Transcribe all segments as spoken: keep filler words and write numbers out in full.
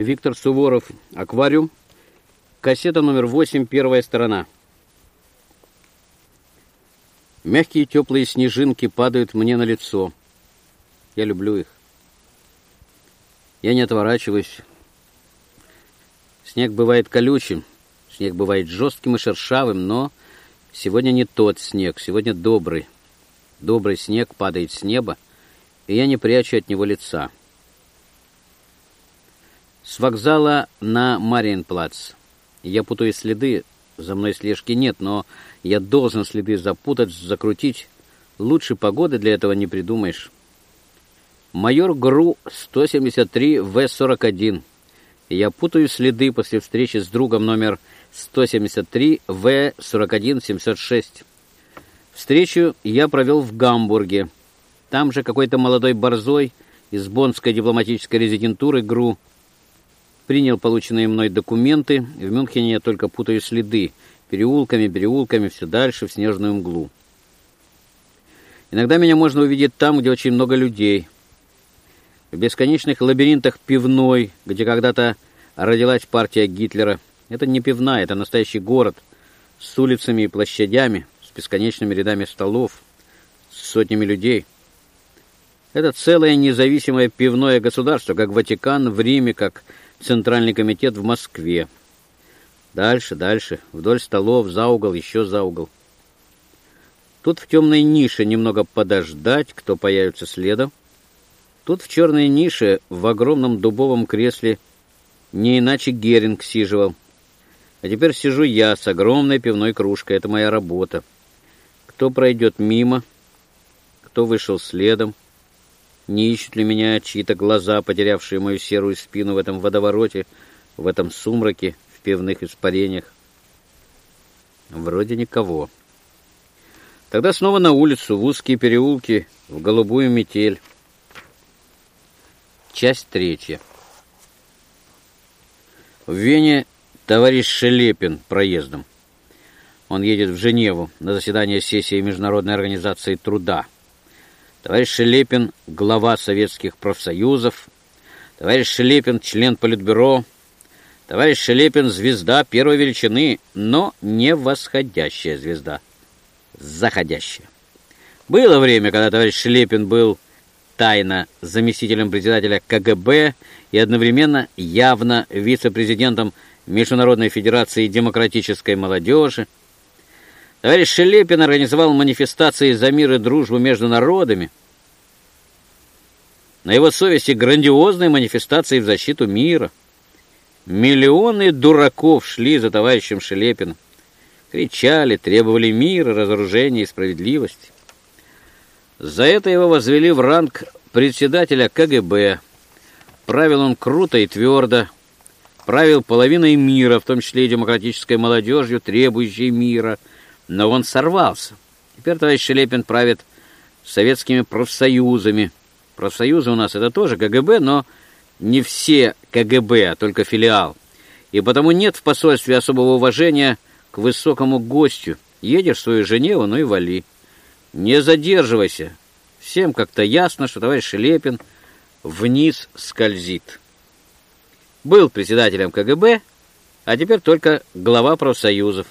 Виктор Суворов, «Аквариум», кассета номер восемь, первая сторона. Мягкие теплые снежинки падают мне на лицо. Я люблю их. Я не отворачиваюсь. Снег бывает колючим, снег бывает жестким и шершавым, но сегодня не тот снег, сегодня добрый. Добрый снег падает с неба, и я не прячу от него лица. С вокзала на Мариенплац. Я путаю следы, за мной слежки нет, но я должен следы запутать, закрутить. Лучше погоды для этого не придумаешь. Майор ГРУ сто семьдесят три В сорок один. Я путаю следы после встречи с другом номер сто семьдесят три В сорок один семьсот шесть. Встречу я провел в Гамбурге. Там же какой-то молодой борзой из боннской дипломатической резидентуры ГРУ принял полученные мной документы. В Мюнхене я только путаю следы. Переулками, переулками, все дальше, в снежную мглу. Иногда меня можно увидеть там, где очень много людей. В бесконечных лабиринтах пивной, где когда-то родилась партия Гитлера. Это не пивная, это настоящий город с улицами и площадями, с бесконечными рядами столов, с сотнями людей. Это целое независимое пивное государство, как Ватикан в Риме, как Центральный комитет в Москве. Дальше, дальше, вдоль столов, за угол, еще за угол. Тут в темной нише немного подождать, кто появится следом. Тут в черной нише, в огромном дубовом кресле, не иначе Геринг сиживал. А теперь сижу я с огромной пивной кружкой. Это моя работа. Кто пройдет мимо, кто вышел следом, не ищут ли меня чьи-то глаза, потерявшие мою серую спину в этом водовороте, в этом сумраке, в пивных испарениях? Вроде никого. Тогда снова на улицу, в узкие переулки, в голубую метель. Часть третья. В Вене товарищ Шелепин проездом. Он едет в Женеву на заседание сессии Международной организации труда. Товарищ Шелепин — глава советских профсоюзов. Товарищ Шелепин — член Политбюро. Товарищ Шелепин — звезда первой величины, но не восходящая звезда, заходящая. Было время, когда товарищ Шелепин был тайно заместителем председателя КГБ и одновременно явно вице-президентом Международной федерации демократической молодежи. Товарищ Шелепин организовал манифестации за мир и дружбу между народами. На его совести грандиозные манифестации в защиту мира. Миллионы дураков шли за товарищем Шелепиным. Кричали, требовали мира, разоружения и справедливости. За это его возвели в ранг председателя КГБ. Правил он круто и твердо. Правил половиной мира, в том числе и демократической молодежью, требующей мира. Но он сорвался. Теперь товарищ Шелепин правит советскими профсоюзами. Профсоюзы у нас это тоже КГБ, но не все КГБ, а только филиал. И потому нет в посольстве особого уважения к высокому гостю. Едешь в свою Женеву, ну и вали. Не задерживайся. Всем как-то ясно, что товарищ Шелепин вниз скользит. Был председателем КГБ, а теперь только глава профсоюзов.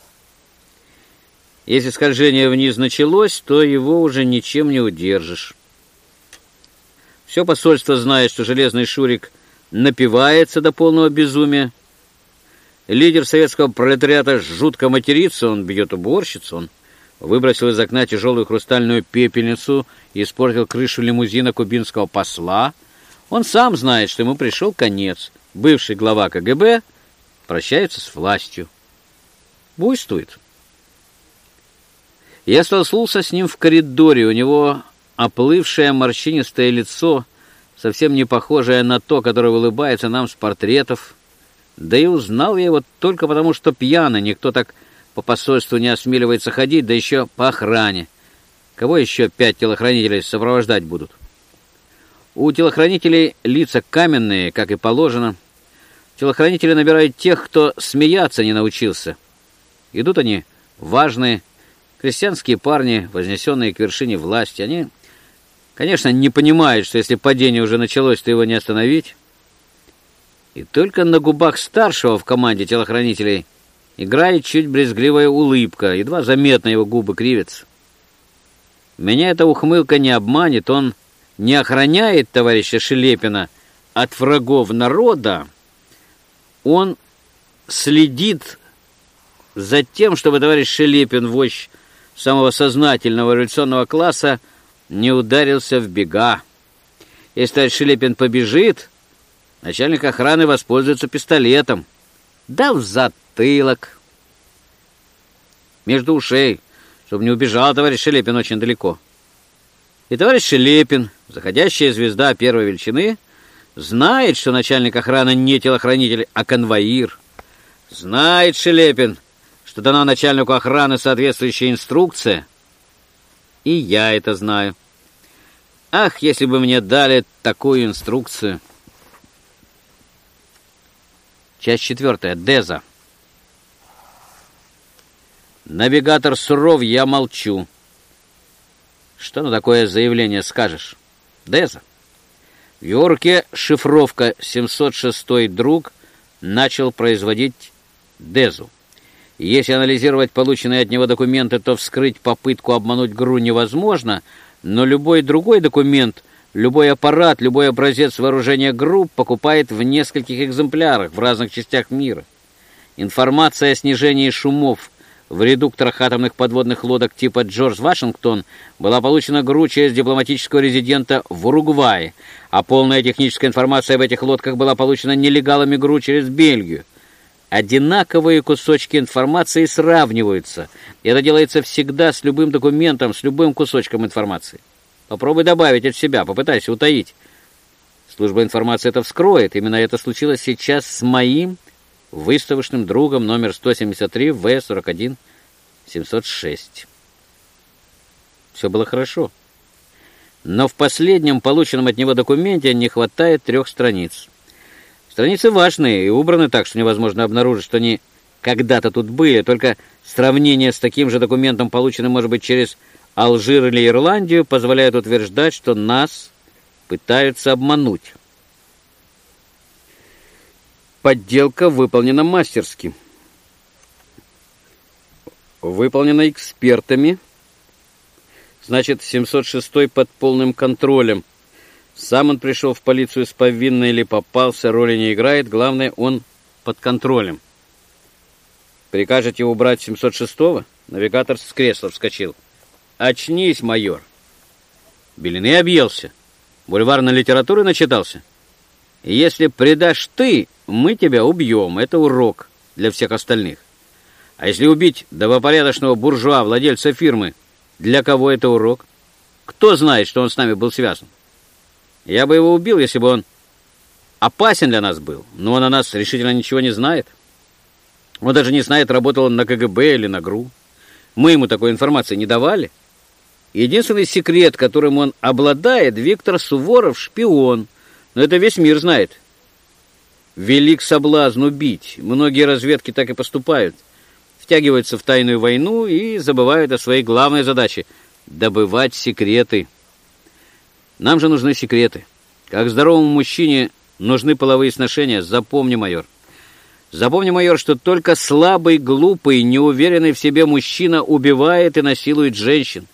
Если скольжение вниз началось, то его уже ничем не удержишь. Все посольство знает, что железный Шурик напивается до полного безумия. Лидер советского пролетариата жутко матерится, он бьет уборщицу, он выбросил из окна тяжелую хрустальную пепельницу и испортил крышу лимузина кубинского посла. Он сам знает, что ему пришел конец. Бывший глава КГБ прощается с властью. Буйствует. Я столкнулся с ним в коридоре. У него оплывшее морщинистое лицо, совсем не похожее на то, которое улыбается нам с портретов. Да и узнал я его только потому, что пьяный. Никто так по посольству не осмеливается ходить, да еще по охране. Кого еще пять телохранителей сопровождать будут? У телохранителей лица каменные, как и положено. Телохранители набирают тех, кто смеяться не научился. Идут они важные, крестьянские парни, вознесенные к вершине власти. Они, конечно, не понимают, что если падение уже началось, то его не остановить. И только на губах старшего в команде телохранителей играет чуть брезгливая улыбка, едва заметно его губы кривятся. Меня эта ухмылка не обманет, он не охраняет товарища Шелепина от врагов народа, он следит за тем, чтобы товарищ Шелепин, вождь самого сознательного революционного класса, не ударился в бега. Если товарищ Шелепин побежит, начальник охраны воспользуется пистолетом. Да в затылок. Между ушей, чтобы не убежал товарищ Шелепин очень далеко. И товарищ Шелепин, заходящая звезда первой величины, знает, что начальник охраны не телохранитель, а конвоир. Знает Шелепин, что дана начальнику охраны соответствующая инструкция. И я это знаю. Ах, если бы мне дали такую инструкцию. Часть четвертая. Деза. Навигатор суров, я молчу. Что на такое заявление скажешь? Деза. В его руке шифровка. семьсот шестой друг начал производить Дезу. Если анализировать полученные от него документы, то вскрыть попытку обмануть ГРУ невозможно, но любой другой документ, любой аппарат, любой образец вооружения ГРУ покупает в нескольких экземплярах в разных частях мира. Информация о снижении шумов в редукторах атомных подводных лодок типа Джордж Вашингтон была получена ГРУ через дипломатического резидента в Уругвае, а полная техническая информация об этих лодках была получена нелегалами ГРУ через Бельгию. Одинаковые кусочки информации сравниваются. И это делается всегда с любым документом, с любым кусочком информации. Попробуй добавить от себя, попытайся утаить. Служба информации это вскроет. Именно это случилось сейчас с моим выставочным другом номер сто семьдесят три В сорок один семьсот шесть. Все было хорошо. Но в последнем полученном от него документе не хватает трех страниц. Страницы важные и убраны так, что невозможно обнаружить, что они когда-то тут были, только сравнение с таким же документом, полученным, может быть, через Алжир или Ирландию, позволяет утверждать, что нас пытаются обмануть. Подделка выполнена мастерски. Выполнена экспертами. Значит, семьсот шестой под полным контролем. Сам он пришел в полицию с повинной или попался, роли не играет. Главное, он под контролем. Прикажете убрать семьсот шестого? Навигатор с кресла вскочил. Очнись, майор. Белины объелся. Бульварной литературы начитался. И если предашь ты, мы тебя убьем. Это урок для всех остальных. А если убить добропорядочного буржуа, владельца фирмы, для кого это урок? Кто знает, что он с нами был связан? Я бы его убил, если бы он опасен для нас был, но он о нас решительно ничего не знает. Он даже не знает, работал он на КГБ или на ГРУ. Мы ему такой информации не давали. Единственный секрет, которым он обладает, Виктор Суворов — шпион. Но это весь мир знает. Велик соблазн убить. Многие разведки так и поступают. Втягиваются в тайную войну и забывают о своей главной задаче — добывать секреты. Нам же нужны секреты. Как здоровому мужчине нужны половые сношения. Запомни, майор. Запомни, майор, что только слабый, глупый, неуверенный в себе мужчина убивает и насилует женщин.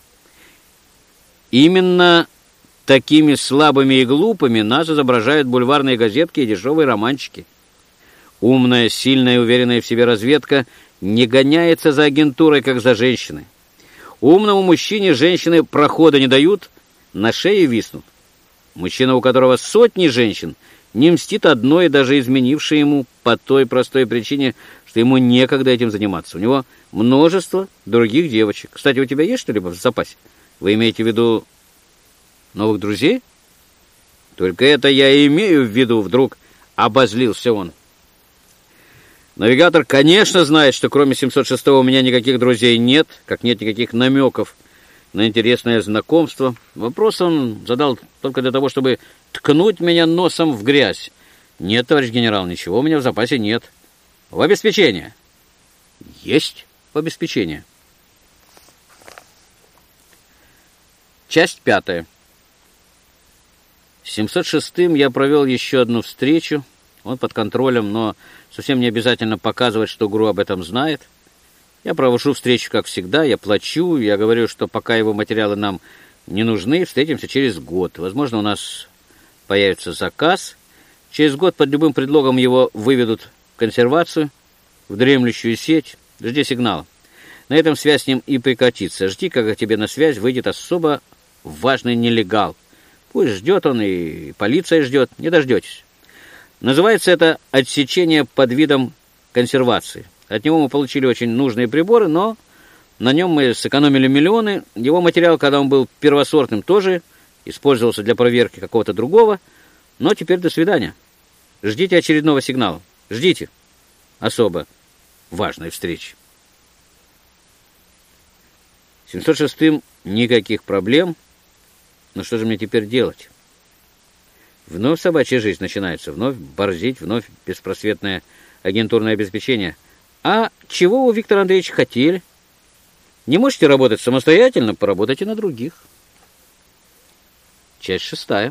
Именно такими слабыми и глупыми нас изображают бульварные газетки и дешевые романчики. Умная, сильная и уверенная в себе разведка не гоняется за агентурой, как за женщиной. Умному мужчине женщины прохода не дают, на шее виснут. Мужчина, у которого сотни женщин, не мстит одной, даже изменившей ему по той простой причине, что ему некогда этим заниматься. У него множество других девочек. Кстати, у тебя есть что-либо в запасе? Вы имеете в виду новых друзей? Только это я и имею в виду, вдруг обозлился он. Навигатор, конечно, знает, что кроме семьсот шестого у меня никаких друзей нет, как нет никаких намеков на интересное знакомство. Вопрос он задал только для того, чтобы ткнуть меня носом в грязь. Нет, товарищ генерал, ничего у меня в запасе нет. В обеспечение. Есть в обеспечение. Часть пятая. С семьсот шестым я провел еще одну встречу. Он под контролем, но совсем не обязательно показывать, что ГРУ об этом знает. Я провожу встречу, как всегда, я плачу, я говорю, что пока его материалы нам не нужны, встретимся через год. Возможно, у нас появится заказ. Через год под любым предлогом его выведут в консервацию, в дремлющую сеть. Жди сигнала. На этом связь с ним и прекратится. Жди, когда тебе на связь выйдет особо важный нелегал. Пусть ждет он, и полиция ждет. Не дождетесь. Называется это отсечение под видом консервации. От него мы получили очень нужные приборы, но на нем мы сэкономили миллионы. Его материал, когда он был первосортным, тоже использовался для проверки какого-то другого. Но теперь до свидания. Ждите очередного сигнала. Ждите особо важной встречи. семьсот шестым никаких проблем. Но что же мне теперь делать? Вновь собачья жизнь начинается. Вновь борзить, вновь беспросветное агентурное обеспечение. А чего вы, Виктор Андреевич, хотели? Не можете работать самостоятельно, поработайте на других. Часть шестая.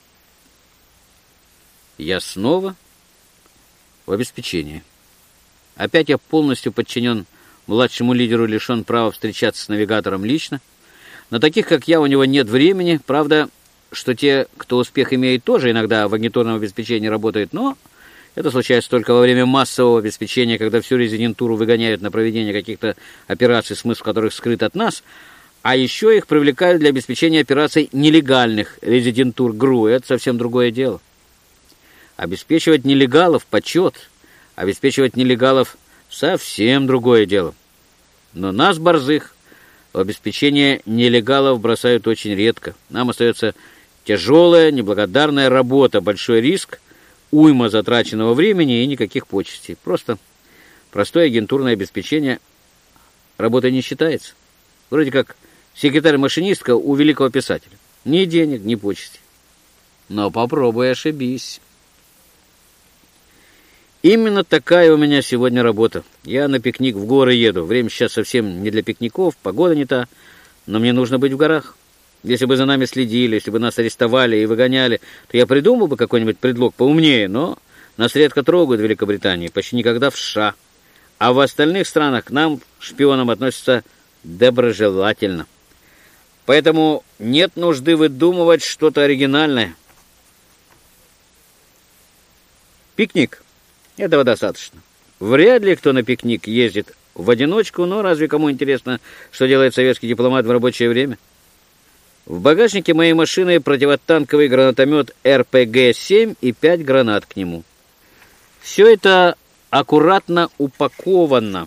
Я снова в обеспечении. Опять я полностью подчинен младшему лидеру, лишен права встречаться с навигатором лично. На таких, как я, у него нет времени. Правда, что те, кто успех имеет, тоже иногда в агентурном обеспечении работают, но это случается только во время массового обеспечения, когда всю резидентуру выгоняют на проведение каких-то операций, смысл которых скрыт от нас, а еще их привлекают для обеспечения операций нелегальных резидентур ГРУ. Это совсем другое дело. Обеспечивать нелегалов — почет, обеспечивать нелегалов — совсем другое дело. Но нас, борзых, в обеспечение нелегалов бросают очень редко. Нам остается тяжелая, неблагодарная работа, большой риск, уйма затраченного времени и никаких почестей. Просто простое агентурное обеспечение работой не считается. Вроде как секретарь-машинистка у великого писателя. Ни денег, ни почестей. Но попробуй ошибись. Именно такая у меня сегодня работа. Я на пикник в горы еду. Время сейчас совсем не для пикников, погода не та, но мне нужно быть в горах. Если бы за нами следили, если бы нас арестовали и выгоняли, то я придумал бы какой-нибудь предлог поумнее, но нас редко трогают в Великобритании, почти никогда в США. А в остальных странах к нам, шпионам, относятся доброжелательно. Поэтому нет нужды выдумывать что-то оригинальное. Пикник. Этого достаточно. Вряд ли кто на пикник ездит в одиночку, но разве кому интересно, что делает советский дипломат в рабочее время? В багажнике моей машины противотанковый гранатомет эр пэ гэ семь и пять гранат к нему. Все это аккуратно упаковано.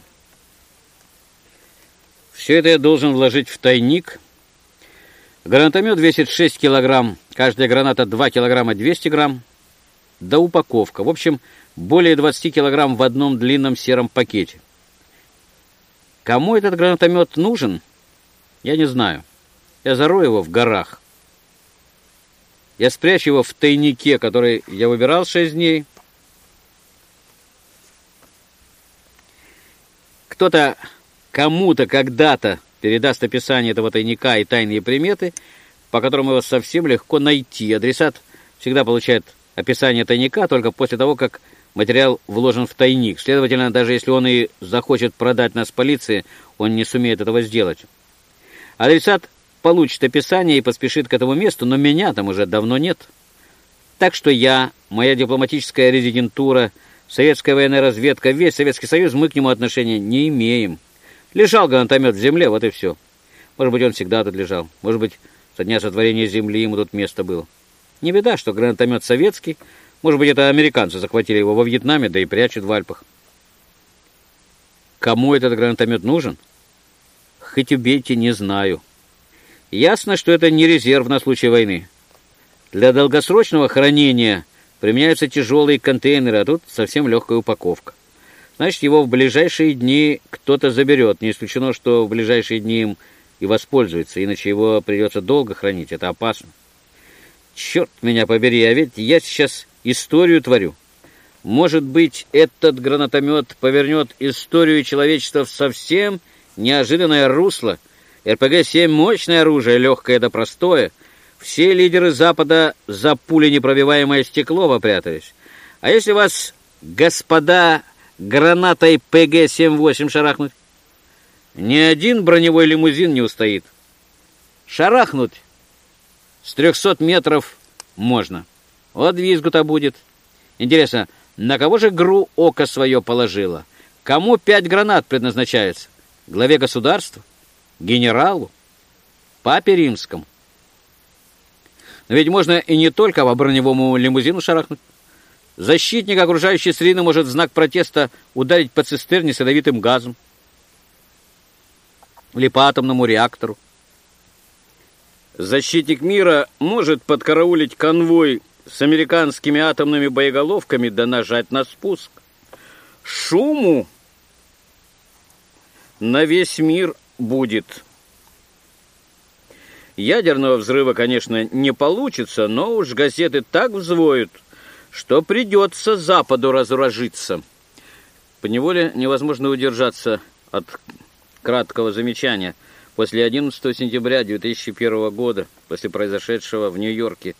Все это я должен вложить в тайник. Гранатомет весит шесть килограмм, каждая граната два килограмма двести грамм. Да упаковка. В общем, более двадцати килограмм в одном длинном сером пакете. Кому этот гранатомет нужен, я не знаю. Я зарою его в горах. Я спрячу его в тайнике, который я выбирал шесть дней. Кто-то кому-то когда-то передаст описание этого тайника и тайные приметы, по которым его совсем легко найти. Адресат всегда получает описание тайника только после того, как материал вложен в тайник. Следовательно, даже если он и захочет продать нас полиции, он не сумеет этого сделать. Адресат получит описание и поспешит к этому месту, но меня там уже давно нет. Так что я, моя дипломатическая резидентура, советская военная разведка, весь Советский Союз, мы к нему отношения не имеем. Лежал гранатомет в земле, вот и все. Может быть, он всегда тут лежал. Может быть, со дня сотворения земли ему тут место было. Не беда, что гранатомет советский. Может быть, это американцы захватили его во Вьетнаме, да и прячут в Альпах. Кому этот гранатомет нужен? Хоть убейте, не знаю. Ясно, что это не резерв на случай войны. Для долгосрочного хранения применяются тяжелые контейнеры, а тут совсем легкая упаковка. Значит, его в ближайшие дни кто-то заберет. Не исключено, что в ближайшие дни им и воспользуется, иначе его придется долго хранить. Это опасно. Черт меня побери, а ведь я сейчас историю творю. Может быть, этот гранатомет повернет историю человечества в совсем неожиданное русло. эр пэ гэ семь — мощное оружие, легкое да простое. Все лидеры Запада за пуленепробиваемое стекло попрятались. А если вас, господа, гранатой пэ гэ семьдесят восемь шарахнуть? Ни один броневой лимузин не устоит. Шарахнуть с трехсот метров можно. Вот визгу-то будет. Интересно, на кого же ГРУ око свое положила? Кому пять гранат предназначается? Главе государства? Генералу? Папе римскому? Но ведь можно и не только по броневому лимузину шарахнуть. Защитник окружающей среды может в знак протеста ударить по цистерне с ядовитым газом или по атомному реактору. Защитник мира может подкараулить конвой с американскими атомными боеголовками да нажать на спуск. Шуму на весь мир будет. Ядерного взрыва, конечно, не получится, но уж газеты так взвоют, что придется Западу разоружиться. Поневоле невозможно удержаться от краткого замечания. После одиннадцатого сентября две тысячи первого года, после произошедшего в Нью-Йорке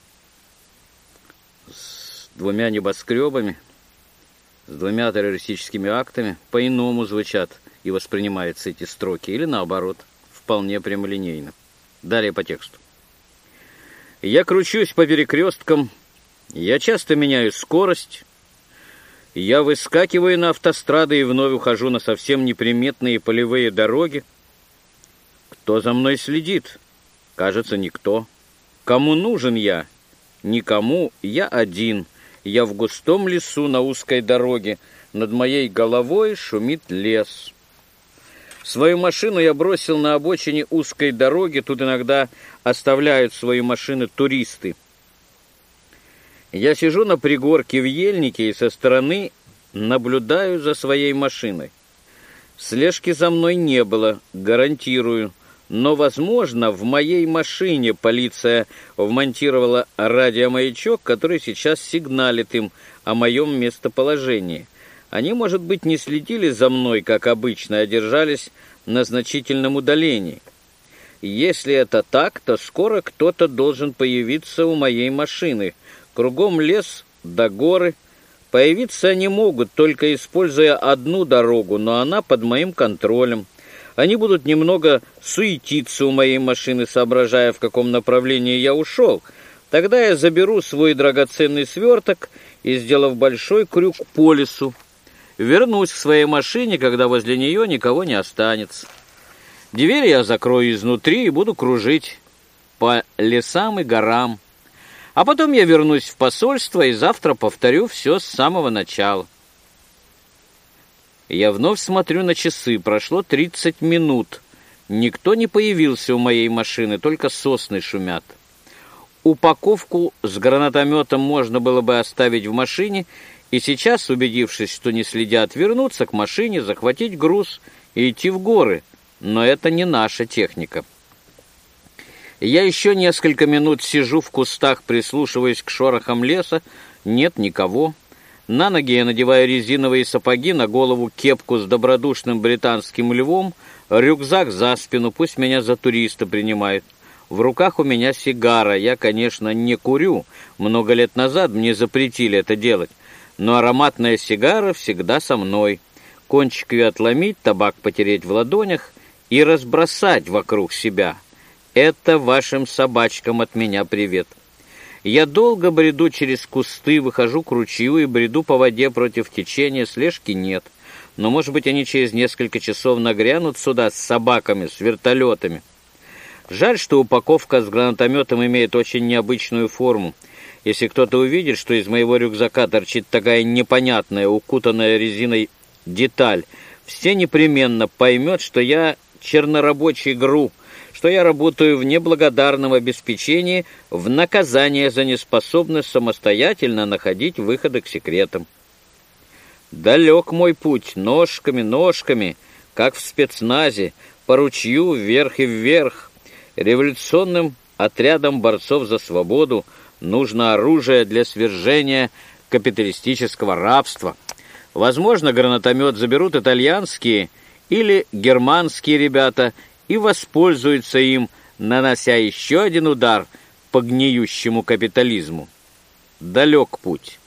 с двумя небоскребами, с двумя террористическими актами, по-иному звучат и воспринимаются эти строки, или наоборот, вполне прямолинейно. Далее по тексту. Я кручусь по перекресткам, я часто меняю скорость, я выскакиваю на автострады и вновь ухожу на совсем неприметные полевые дороги. Кто за мной следит? Кажется, никто. Кому нужен я? Никому, я один. Я в густом лесу на узкой дороге. Над моей головой шумит лес. Свою машину я бросил на обочине узкой дороги. Тут иногда оставляют свои машины туристы. Я сижу на пригорке в ельнике и со стороны наблюдаю за своей машиной. Слежки за мной не было, гарантирую. Но, возможно, в моей машине полиция вмонтировала радиомаячок, который сейчас сигналит им о моем местоположении. Они, может быть, не следили за мной, как обычно, а держались на значительном удалении. Если это так, то скоро кто-то должен появиться у моей машины. Кругом лес да горы. Появиться они могут, только используя одну дорогу, но она под моим контролем. Они будут немного суетиться у моей машины, соображая, в каком направлении я ушел. Тогда я заберу свой драгоценный сверток и, сделав большой крюк по лесу, вернусь к своей машине, когда возле нее никого не останется. Дверь я закрою изнутри и буду кружить по лесам и горам. А потом я вернусь в посольство и завтра повторю все с самого начала. Я вновь смотрю на часы. Прошло тридцать минут. Никто не появился у моей машины, только сосны шумят. Упаковку с гранатометом можно было бы оставить в машине, и сейчас, убедившись, что не следят, вернуться к машине, захватить груз и идти в горы. Но это не наша техника. Я еще несколько минут сижу в кустах, прислушиваясь к шорохам леса. Нет никого. На ноги я надеваю резиновые сапоги, на голову кепку с добродушным британским львом, рюкзак за спину, пусть меня за туриста принимают. В руках у меня сигара. Я, конечно, не курю. Много лет назад мне запретили это делать. Но ароматная сигара всегда со мной. Кончик ее отломить, табак потереть в ладонях и разбросать вокруг себя. Это вашим собачкам от меня привет. Я долго бреду через кусты, выхожу к ручью и бреду по воде против течения. Слежки нет. Но, может быть, они через несколько часов нагрянут сюда с собаками, с вертолетами. Жаль, что упаковка с гранатометом имеет очень необычную форму. Если кто-то увидит, что из моего рюкзака торчит такая непонятная, укутанная резиной деталь, все непременно поймет, что я чернорабочий ГРУ, что я работаю в неблагодарном обеспечении в наказание за неспособность самостоятельно находить выходы к секретам. Далек мой путь, ножками, ножками, как в спецназе, по ручью вверх и вверх. Революционным отрядам борцов за свободу нужно оружие для свержения капиталистического рабства. Возможно, гранатомет заберут итальянские или германские ребята и воспользуются им, нанося еще один удар по гниющему капитализму. Далек путь.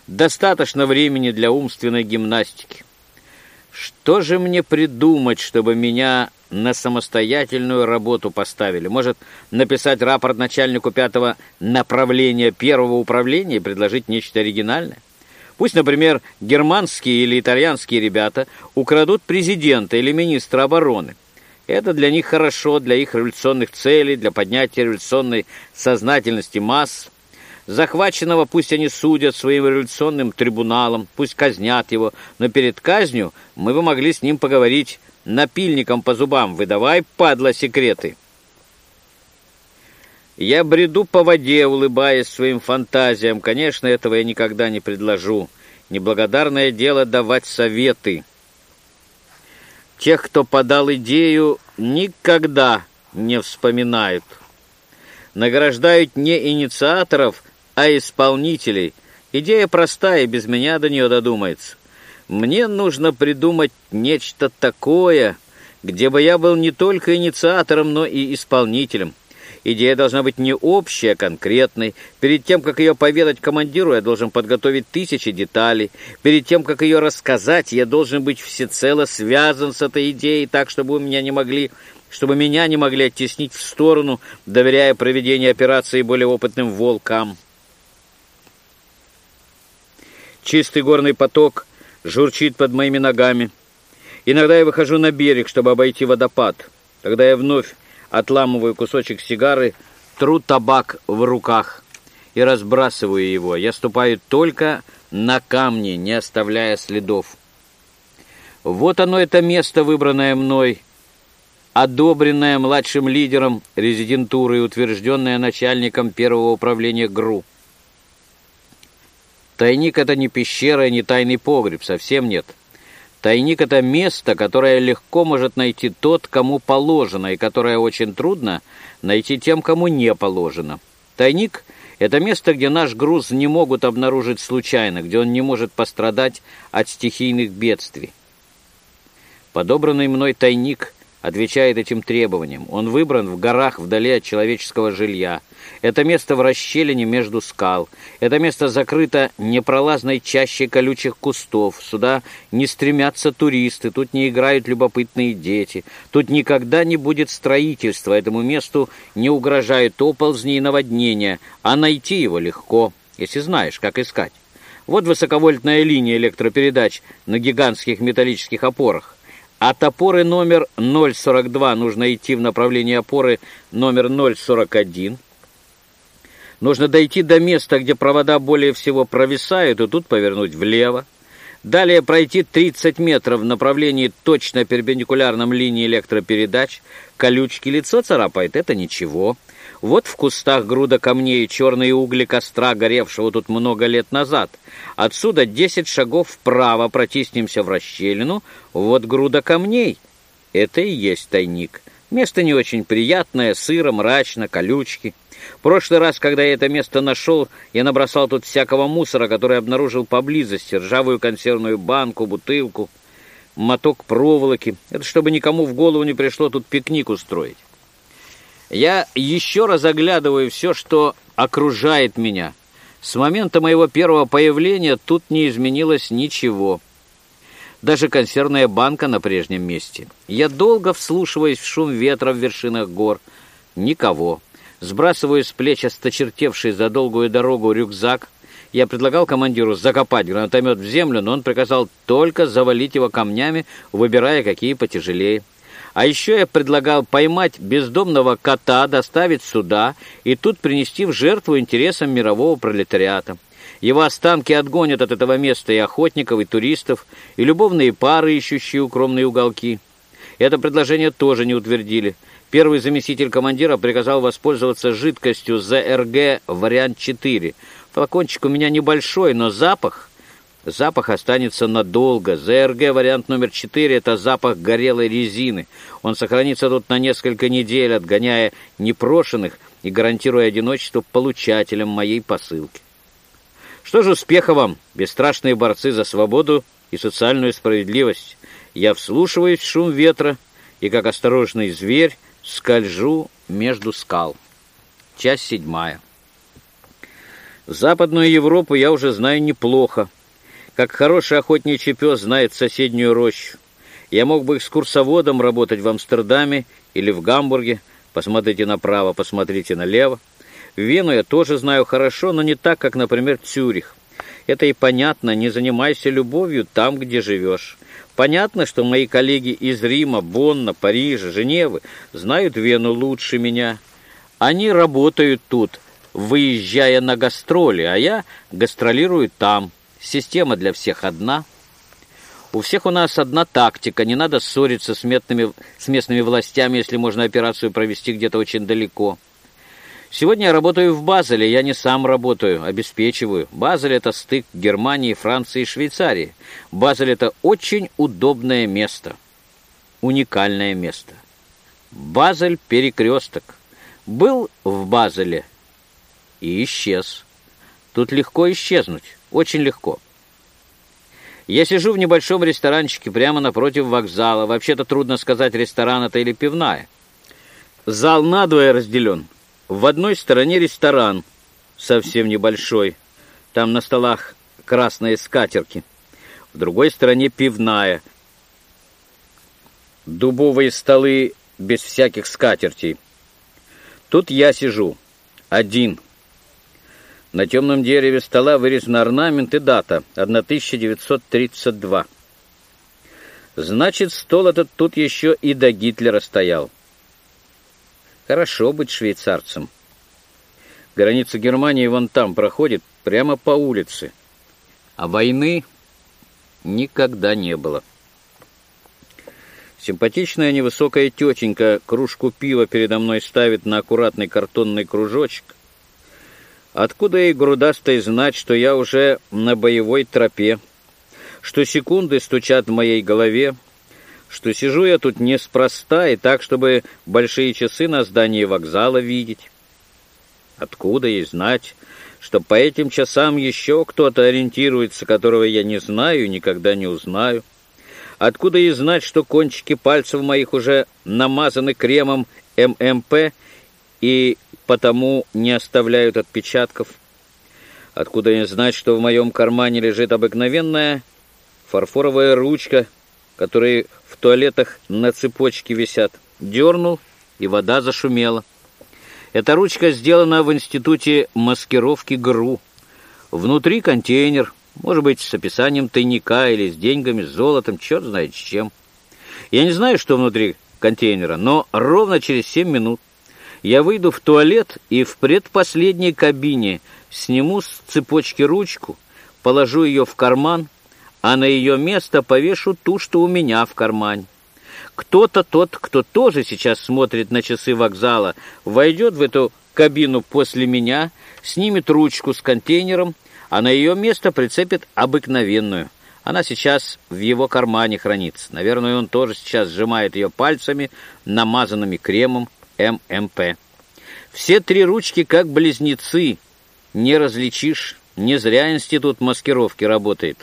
Достаточно времени для умственной гимнастики. Что же мне придумать, чтобы меня на самостоятельную работу поставили? Может, написать рапорт начальнику пятого направления первого управления и предложить нечто оригинальное? Пусть, например, германские или итальянские ребята украдут президента или министра обороны. Это для них хорошо, для их революционных целей, для поднятия революционной сознательности масс. Захваченного пусть они судят своим революционным трибуналом, пусть казнят его, но перед казнью мы бы могли с ним поговорить напильником по зубам. Выдавай, падла, секреты. Я бреду по воде, улыбаясь своим фантазиям. Конечно, этого я никогда не предложу. Неблагодарное дело давать советы. Тех, кто подал идею, никогда не вспоминают. Награждают не инициаторов, а исполнителей. Идея простая, и без меня до нее додумается. Мне нужно придумать нечто такое, где бы я был не только инициатором, но и исполнителем. Идея должна быть не общей, а конкретной. Перед тем, как ее поведать командиру, я должен подготовить тысячи деталей. Перед тем, как ее рассказать, я должен быть всецело связан с этой идеей, так, чтобы меня не могли, чтобы меня не могли оттеснить в сторону, доверяя проведение операции более опытным волкам. Чистый горный поток журчит под моими ногами. Иногда я выхожу на берег, чтобы обойти водопад. Тогда я вновь отламываю кусочек сигары, тру табак в руках и разбрасываю его. Я ступаю только на камни, не оставляя следов. Вот оно, это место, выбранное мной, одобренное младшим лидером резидентуры и утвержденное начальником первого управления ГРУ. Тайник — это не пещера и не тайный погреб, совсем нет. Тайник — это место, которое легко может найти тот, кому положено, и которое очень трудно найти тем, кому не положено. Тайник — это место, где наш груз не могут обнаружить случайно, где он не может пострадать от стихийных бедствий. Подобранный мной тайник отвечает этим требованиям. Он выбран в горах вдали от человеческого жилья. Это место в расщелине между скал. Это место закрыто непролазной чащей колючих кустов. Сюда не стремятся туристы, тут не играют любопытные дети. Тут никогда не будет строительства. Этому месту не угрожают оползни и наводнения, а найти его легко, если знаешь, как искать. Вот высоковольтная линия электропередач на гигантских металлических опорах. От опоры номер ноль сорок два нужно идти в направлении опоры номер ноль сорок один. Нужно дойти до места, где провода более всего провисают, и тут повернуть влево. Далее пройти тридцать метров в направлении точно перпендикулярном линии электропередач. Колючки, лицо царапает, это ничего. Вот в кустах груда камней, черные угли костра, горевшего тут много лет назад. Отсюда десять шагов вправо, протиснемся в расщелину. Вот груда камней. Это и есть тайник. Место не очень приятное, сыро, мрачно, колючки. В прошлый раз, когда я это место нашел, я набросал тут всякого мусора, который обнаружил поблизости. Ржавую консервную банку, бутылку, моток проволоки. Это чтобы никому в голову не пришло тут пикник устроить. Я еще раз оглядываю все, что окружает меня. С момента моего первого появления тут не изменилось ничего. Даже консервная банка на прежнем месте. Я долго вслушиваюсь в шум ветра в вершинах гор. Никого. Сбрасываю с плеч осточертевший за долгую дорогу рюкзак. Я предлагал командиру закопать гранатомет в землю, но он приказал только завалить его камнями, выбирая, какие потяжелее. А еще я предлагал поймать бездомного кота, доставить сюда и тут принести в жертву интересам мирового пролетариата. Его останки отгонят от этого места и охотников, и туристов, и любовные пары, ищущие укромные уголки. Это предложение тоже не утвердили. Первый заместитель командира приказал воспользоваться жидкостью ЗРГ вариант четыре. Флакончик у меня небольшой, но запах... Запах останется надолго. ЗРГ вариант номер четыре — это запах горелой резины. Он сохранится тут на несколько недель, отгоняя непрошенных и гарантируя одиночество получателям моей посылки. Что же, успеха вам, бесстрашные борцы за свободу и социальную справедливость. Я вслушиваюсь в шум ветра и, как осторожный зверь, скольжу между скал. Часть седьмая. Западную Европу я уже знаю неплохо, как хороший охотничий пес знает соседнюю рощу. Я мог бы экскурсоводом работать в Амстердаме или в Гамбурге. Посмотрите направо, посмотрите налево. Вену я тоже знаю хорошо, но не так, как, например, Цюрих. Это и понятно, не занимайся любовью там, где живешь. Понятно, что мои коллеги из Рима, Бонна, Парижа, Женевы знают Вену лучше меня. Они работают тут, выезжая на гастроли, а я гастролирую там. Система для всех одна. У всех у нас одна тактика, не надо ссориться с местными, с местными властями, если можно операцию провести где-то очень далеко. Сегодня я работаю в Базеле, я не сам работаю, обеспечиваю. Базель — это стык Германии, Франции и Швейцарии. Базель — это очень удобное место, уникальное место. Базель — перекресток. Был в Базеле и исчез. Тут легко исчезнуть, очень легко. Я сижу в небольшом ресторанчике прямо напротив вокзала. Вообще-то трудно сказать, ресторан это или пивная. Зал надвое разделен. В одной стороне ресторан, совсем небольшой. Там на столах красные скатерки. В другой стороне пивная. Дубовые столы без всяких скатертей. Тут я сижу, один. На темном дереве стола вырезан орнамент и дата — тысяча девятьсот тридцать два. Значит, стол этот тут еще и до Гитлера стоял. Хорошо быть швейцарцем. Граница Германии вон там проходит, прямо по улице. А войны никогда не было. Симпатичная невысокая тетенька кружку пива передо мной ставит на аккуратный картонный кружочек. Откуда ей грудастой знать, что я уже на боевой тропе, что секунды стучат в моей голове, что сижу я тут неспроста и так, чтобы большие часы на здании вокзала видеть? Откуда ей знать, что по этим часам еще кто-то ориентируется, которого я не знаю и никогда не узнаю? Откуда ей знать, что кончики пальцев моих уже намазаны кремом эм эм пэ и потому не оставляют отпечатков? Откуда ей знать, что в моем кармане лежит обыкновенная фарфоровая ручка, которые в туалетах на цепочке висят? Дернул, и вода зашумела. Эта ручка сделана в институте маскировки ГРУ. Внутри контейнер, может быть, с описанием тайника или с деньгами, с золотом, черт знает с чем. Я не знаю, что внутри контейнера, но ровно через семь минут я выйду в туалет и в предпоследней кабине сниму с цепочки ручку, положу ее в карман, а на ее место повешу ту, что у меня в кармане. Кто-то тот, кто тоже сейчас смотрит на часы вокзала, войдет в эту кабину после меня, снимет ручку с контейнером, а на ее место прицепит обыкновенную. Она сейчас в его кармане хранится. Наверное, он тоже сейчас сжимает ее пальцами, намазанными кремом эм эм пэ. Все три ручки как близнецы. Не различишь. Не зря институт маскировки работает.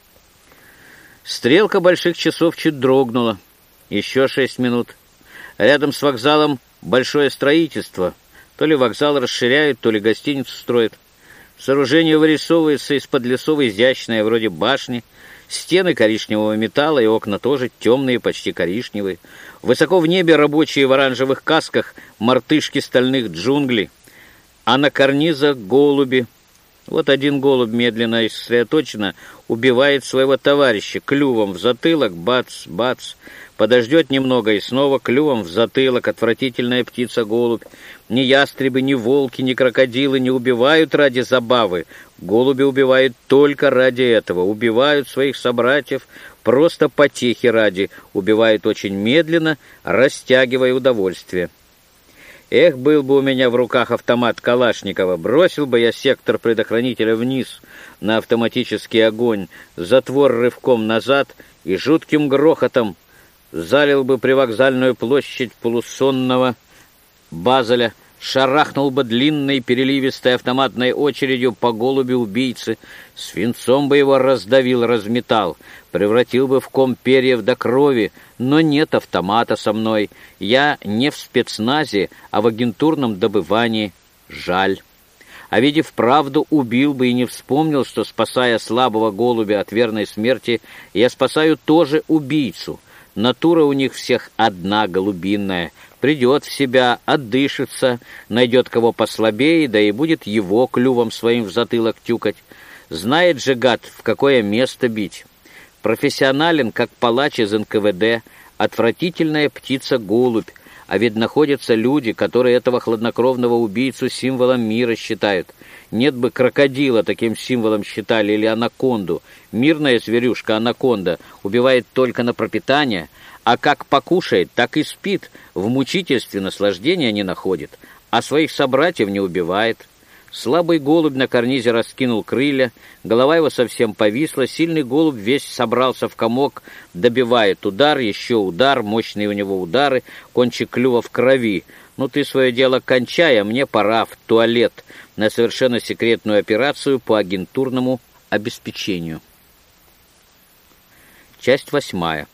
Стрелка больших часов чуть дрогнула. Еще шесть минут. Рядом с вокзалом большое строительство. То ли вокзал расширяют, то ли гостиницу строят. Сооружение вырисовывается из-под лесов изящное, вроде башни. Стены коричневого металла и окна тоже темные, почти коричневые. Высоко в небе рабочие в оранжевых касках, мартышки стальных джунглей. А на карнизах голуби. Вот один голубь медленно и сосредоточенно убивает своего товарища клювом в затылок, бац, бац. Подождет немного и снова клювом в затылок. Отвратительная птица-голубь. Ни ястребы, ни волки, ни крокодилы не убивают ради забавы. Голуби убивают только ради этого. Убивают своих собратьев просто потехи ради. Убивают очень медленно, растягивая удовольствие. Эх, был бы у меня в руках автомат Калашникова, бросил бы я сектор предохранителя вниз на автоматический огонь, затвор рывком назад и жутким грохотом залил бы привокзальную площадь полусонного Базеля, шарахнул бы длинной переливистой автоматной очередью по голубю-убийце, свинцом бы его раздавил, разметал, превратил бы в ком перьев до крови, но нет автомата со мной. Я не в спецназе, а в агентурном добывании. Жаль. А ведь и вправду убил бы и не вспомнил, что, спасая слабого голубя от верной смерти, я спасаю тоже убийцу. Натура у них всех одна, голубиная. Придет в себя, отдышится, найдет кого послабее, да и будет его клювом своим в затылок тюкать. Знает же гад, в какое место бить. Профессионален, как палач из эн ка вэ дэ, отвратительная птица-голубь. А ведь находятся люди, которые этого хладнокровного убийцу символом мира считают. Нет бы крокодила таким символом считали или анаконду. Мирная зверюшка анаконда убивает только на пропитание, а как покушает, так и спит, в мучительстве наслаждения не находит, а своих собратьев не убивает. Слабый голубь на карнизе раскинул крылья, голова его совсем повисла, сильный голубь весь собрался в комок, добивает удар, еще удар, мощные у него удары, кончик клюва в крови. «Ну ты свое дело кончай, а мне пора в туалет на совершенно секретную операцию по агентурному обеспечению». Часть восьмая.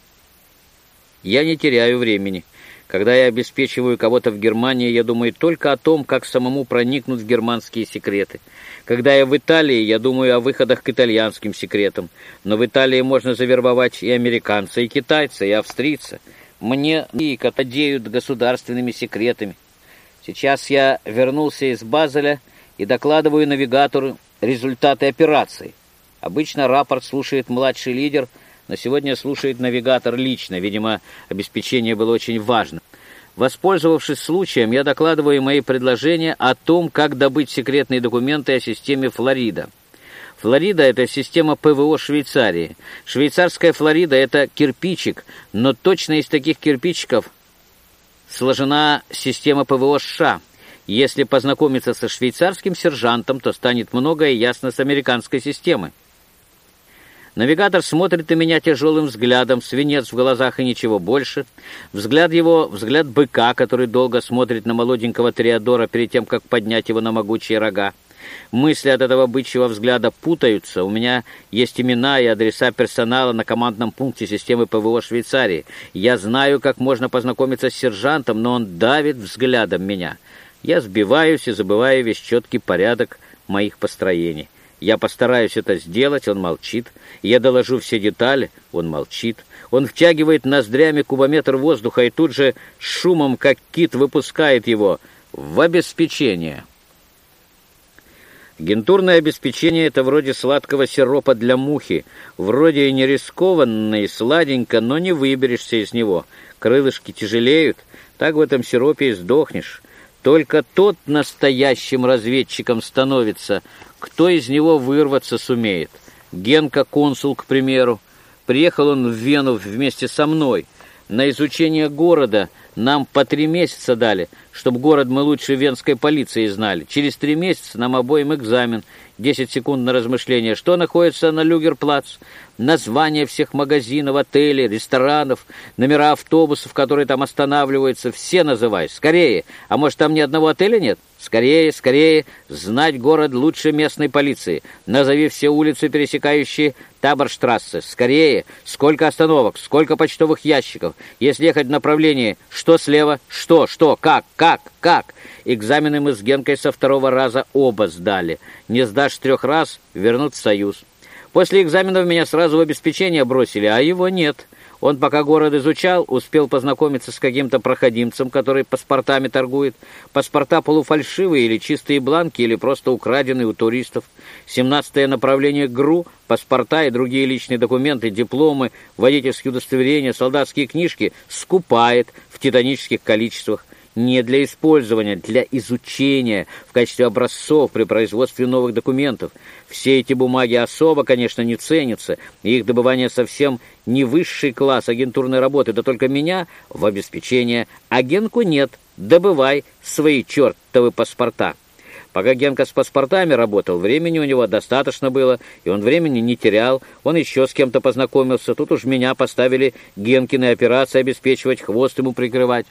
Я не теряю времени. Когда я обеспечиваю кого-то в Германии, я думаю только о том, как самому проникнуть в германские секреты. Когда я в Италии, я думаю о выходах к итальянским секретам. Но в Италии можно завербовать и американца, и китайца, и австрийца. Мне и владеют государственными секретами. Сейчас я вернулся из Базеля и докладываю навигатору результаты операции. Обычно рапорт слушает младший лидер, но сегодня слушает навигатор лично. Видимо, обеспечение было очень важно. Воспользовавшись случаем, я докладываю мои предложения о том, как добыть секретные документы о системе Флорида. Флорида — это система пэ вэ о Швейцарии. Швейцарская Флорида — это кирпичик, но точно из таких кирпичиков сложена система пэ вэ о США. Если познакомиться со швейцарским сержантом, то станет многое ясно с американской системой. Навигатор смотрит на меня тяжелым взглядом, свинец в глазах и ничего больше. Взгляд его — взгляд быка, который долго смотрит на молоденького тореадора перед тем, как поднять его на могучие рога. Мысли от этого бычьего взгляда путаются. У меня есть имена и адреса персонала на командном пункте системы пэ вэ о Швейцарии. Я знаю, как можно познакомиться с сержантом, но он давит взглядом меня. Я сбиваюсь и забываю весь четкий порядок моих построений. Я постараюсь это сделать, он молчит. Я доложу все детали, он молчит. Он втягивает ноздрями кубометр воздуха и тут же шумом, как кит, выпускает его в обеспечение. Агентурное обеспечение — это вроде сладкого сиропа для мухи. Вроде и не рискованно, и сладенько, но не выберешься из него. Крылышки тяжелеют, так в этом сиропе и сдохнешь. Только тот настоящим разведчиком становится, кто из него вырваться сумеет. Генка, консул, к примеру. Приехал он в Вену вместе со мной. На изучение города нам по три месяца дали, чтобы город мы лучше венской полиции знали. Через три месяца нам обоим экзамен. Десять секунд на размышление. Что находится на Люгерплац? Названия всех магазинов, отелей, ресторанов, номера автобусов, которые там останавливаются. Все называй. Скорее. А может, там ни одного отеля нет? Скорее, скорее. Знать город лучше местной полиции. Назови все улицы, пересекающие Таборштрассе. Скорее. Сколько остановок, сколько почтовых ящиков. Если ехать в направлении что слева, что, что, как, как, как. Экзамены мы с Генкой со второго раза оба сдали. Не сдашь трех раз — вернут в Союз. После экзаменов меня сразу в обеспечение бросили, а его нет. Он, пока город изучал, успел познакомиться с каким-то проходимцем, который паспортами торгует. Паспорта полуфальшивые или чистые бланки, или просто украденные у туристов. семнадцатое направление ГРУ, паспорта и другие личные документы, дипломы, водительские удостоверения, солдатские книжки скупает в титанических количествах. Не для использования, для изучения, в качестве образцов при производстве новых документов. Все эти бумаги особо, конечно, не ценятся, и их добывание совсем не высший класс агентурной работы, да только меня в обеспечение. А Генку нет, добывай свои чертовы паспорта. Пока Генка с паспортами работал, времени у него достаточно было, и он времени не терял, он еще с кем-то познакомился. Тут уж меня поставили Генкины операции обеспечивать, хвост ему прикрывать.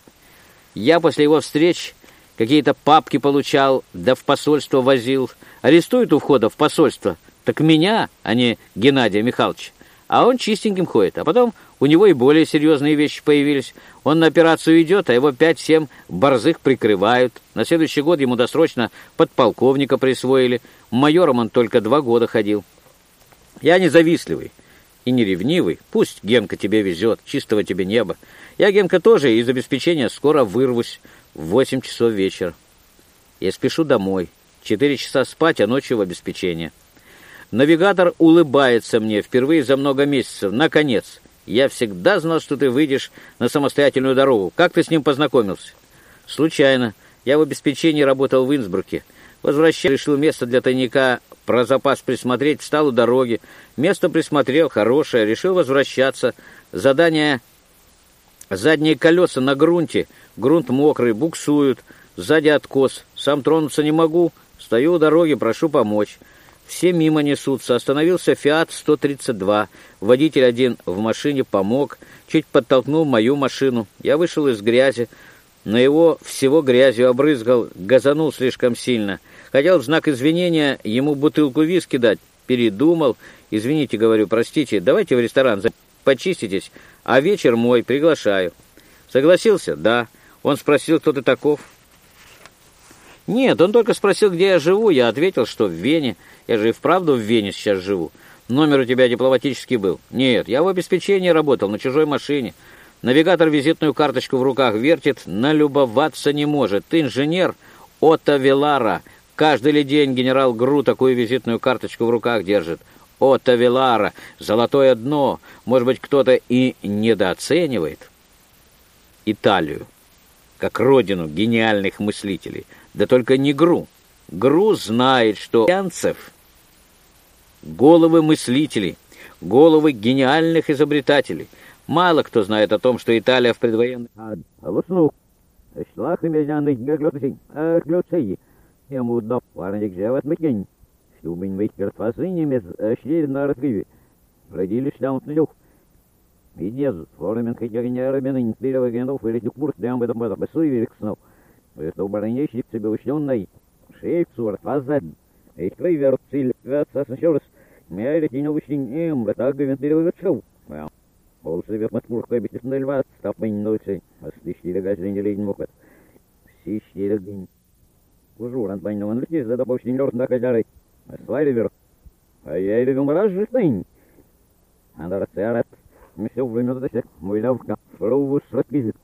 Я после его встреч какие-то папки получал, да в посольство возил. Арестуют у входа в посольство, так меня, а не Геннадия Михайловича. А он чистеньким ходит. А потом у него и более серьезные вещи появились. Он на операцию идет, а его пять-семь борзых прикрывают. На следующий год ему досрочно подполковника присвоили. Майором он только два года ходил. Я не завистливый и не ревнивый. Пусть, Генка, тебе везет, чистого тебе неба. Я, Генка, тоже из обеспечения скоро вырвусь в восемь часов вечера. Я спешу домой. Четыре часа спать, а ночью в обеспечение. Навигатор улыбается мне впервые за много месяцев. Наконец! Я всегда знал, что ты выйдешь на самостоятельную дорогу. Как ты с ним познакомился? Случайно. Я в обеспечении работал в Инсбруке. Возвращаясь, решил место для тайника про запас присмотреть, встал у дороги. Место присмотрел, хорошее, решил возвращаться. Задание: задние колеса на грунте, грунт мокрый, буксуют, сзади откос. Сам тронуться не могу, стою у дороги, прошу помочь. Все мимо несутся. Остановился «Фиат сто тридцать два». Водитель один в машине помог, чуть подтолкнул мою машину. Я вышел из грязи. На его всего грязью обрызгал, газанул слишком сильно. Хотел в знак извинения ему бутылку виски дать. Передумал. Извините, говорю, простите, давайте в ресторан, почиститесь, а вечер мой, приглашаю. Согласился? Да. Он спросил, кто ты таков? Нет, он только спросил, где я живу. Я ответил, что в Вене. Я же и вправду в Вене сейчас живу. Номер у тебя дипломатический был? Нет, я в обеспечении работал, на чужой машине. Навигатор визитную карточку в руках вертит, налюбоваться не может. Ты инженер Отто Велара. Каждый ли день генерал ГРУ такую визитную карточку в руках держит. Отто Велара. Золотое дно. Может быть, кто-то и недооценивает Италию как родину гениальных мыслителей. Да только не ГРУ. ГРУ знает, что янцев — головы мыслителей, головы гениальных изобретателей. Мало кто знает о том, что Италия в предвоенный... Идезу, формен хитярнярами, инспирировал генов, или курс, прямо в этом было, посуевик снов. Что баранейщик себе учтенный, шейк, сур, фазад, и клейвер, цель, вятся, еще раз, мяли, тянул учтень, эм, так бы вентилировал шоу. Полсы вверх матмур, хай бить, на льва, став по ночи, а слишкие гаждень лень мухат. Сищие день. Ужур, антвайно, он летит, за добавочный лёрт на каджары. А слайли вверх. А я и любим раз жестынь. Анда расцарат. Мисел времен до сих, мой лавка, фроу сракизит.